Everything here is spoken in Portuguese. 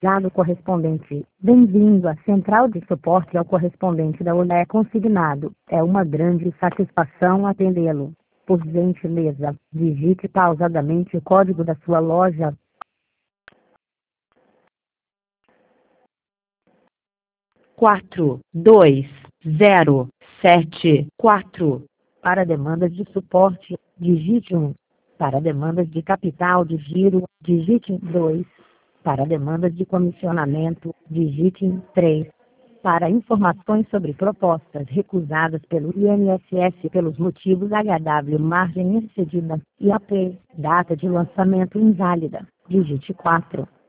Dado correspondente. Bem-vindo à central de suporte ao correspondente da Olé consignado. É uma grande satisfação atendê-lo. Por gentileza, digite pausadamente o código da sua loja. 4207. Para demandas de suporte, digite 1. Para demandas de capital de giro, digite 2. Para demandas de comissionamento, digite 3. Para informações sobre propostas recusadas pelo INSS pelos motivos HW margem excedida, IAP, data de lançamento inválida, digite 4.